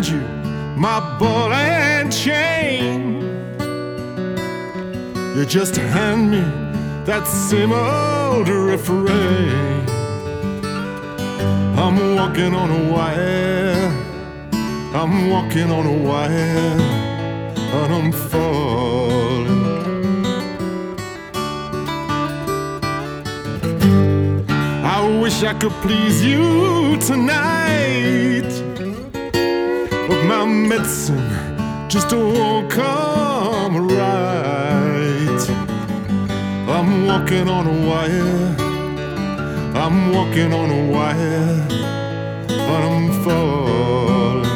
hand you my ball and chain. You just hand me that same old refrain. I'm walking on a wire, I'm walking on a wire, and I'm falling. I wish I could please you tonight, but my medicine just won't come right. I'm walking on a wire, I'm walking on a wire, and I'm falling.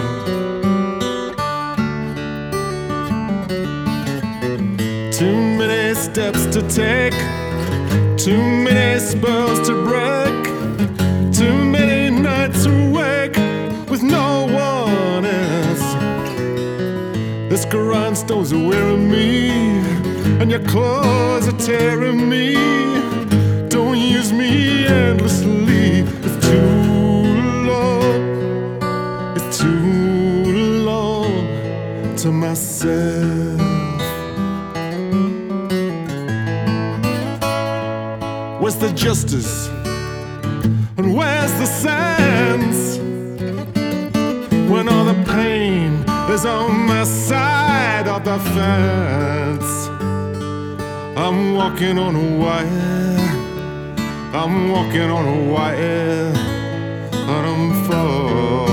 Too many steps to take, too many spells to break, too many nights awake with no one else. This grindstone's wearing me, and your clothes are tearing me. Don't use me endlessly. It's too long, it's too long to myself. Where's the justice and where's the sense when all the pain is on my side of the fence? I'm walking on a wire, I'm walking on a wire, and I'm falling.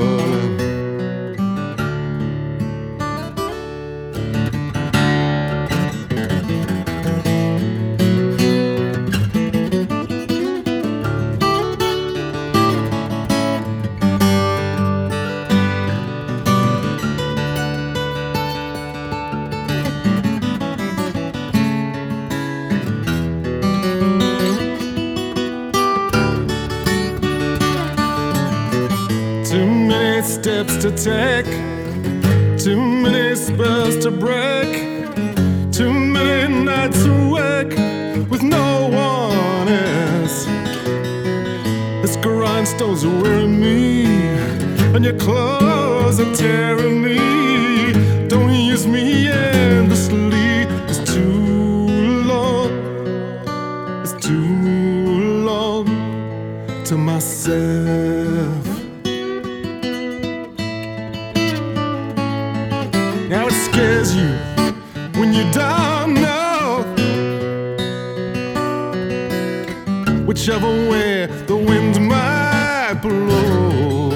Too many steps to take, too many spells to break, too many nights awake with no one else. This grindstone's wearing me, and your clothes are tearing me. Don't use me endlessly. It's too long, it's too long to myself. Now it scares you when you don't know whichever way the wind might blow.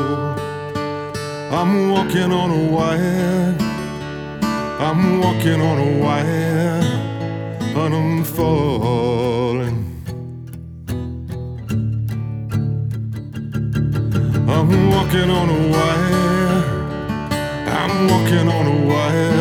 I'm walking on a wire, I'm walking on a wire, and I'm falling. I'm walking on a wire, I'm walking on a wire,